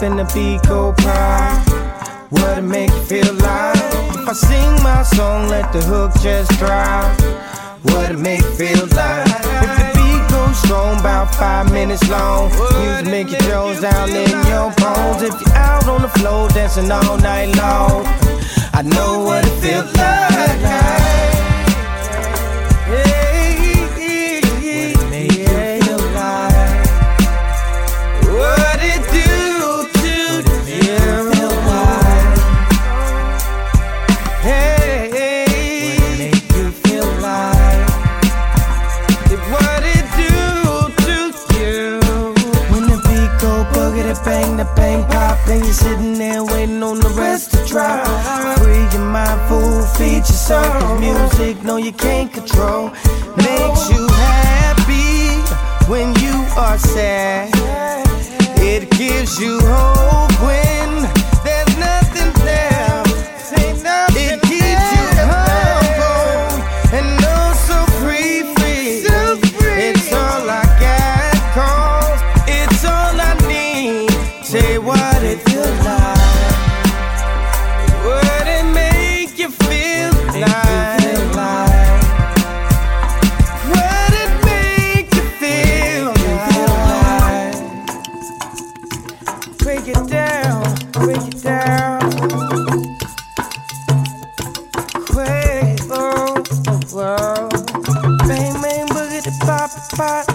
and the beat go pop. What it make you feel like? If I sing my song, let the hook just drop. What it make you feel like? If the beat goes strong, about 5 minutes long, music make you Jones down in your bones. If you're out on the floor dancing all night long, I know what it feels like. Bang, the bang pop, and you're sitting there waiting on the rest to drop. Free your mind, fool, feed your soul. 'Cause music, no, you can't control. Makes you happy when you are sad. It gives you hope when there's nothing there. It keeps you humble and oh so free. It's all I got, 'cause it's all I need. Say what it feels like. What it make you feel like. What it make you feel like. Break it down, break it down. Quavo, bang bang boogie the pop.